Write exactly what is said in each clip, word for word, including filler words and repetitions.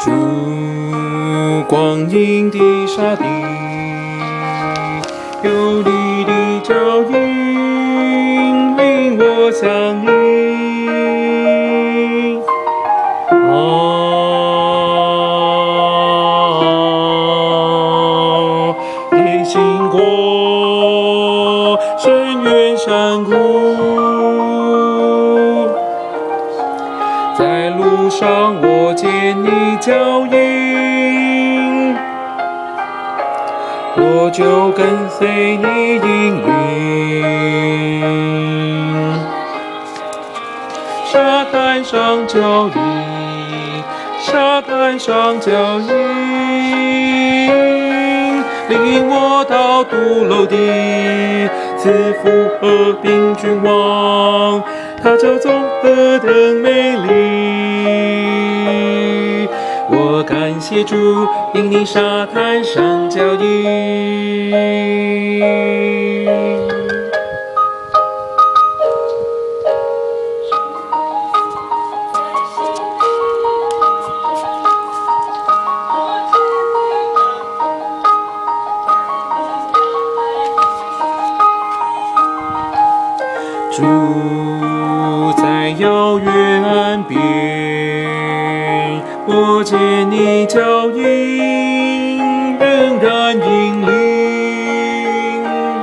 烛光阴的沙地，有你的脚印令我相依。啊，也经过深渊山谷，在路上我见你脚印，我就跟随你引领。沙滩上脚印，沙滩上脚印，领我到独楼地，赐福和平君王，它叫综合的美丽。我感谢主引领沙滩上脚印。住在遥远岸边，我见你脚印仍然引领，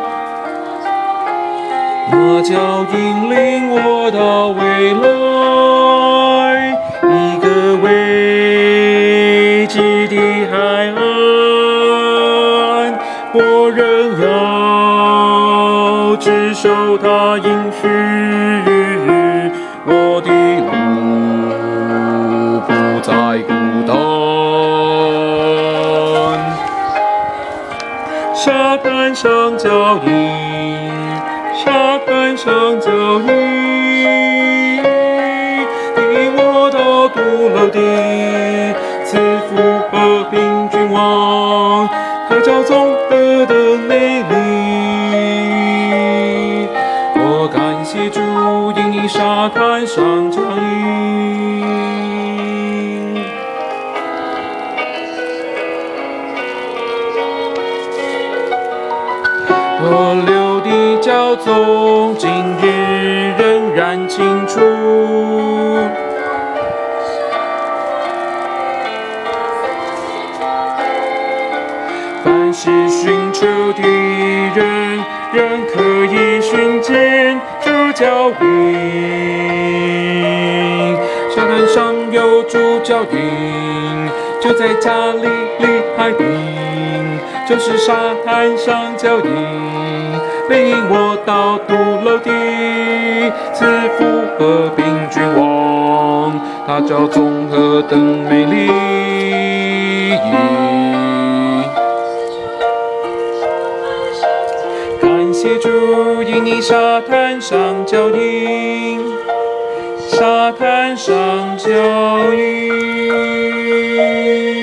那脚印领我到未来一个未知的海岸，我仍要执守它应许，我的路不再孤单。沙滩上脚印，沙滩上脚印，领我到独楼地，赐福和平君王，它叫综合的美丽。我感谢主引领沙滩上脚印。我流的脚踪今日仍然清楚，凡是寻求的人仍可以寻见主脚印。沙滩上有主脚印，就在加利利海滨，就是沙滩上脚印，领我到独楼地，赐福和平君王，它叫综合的美丽。感谢主引领沙滩上脚印，沙滩上脚印。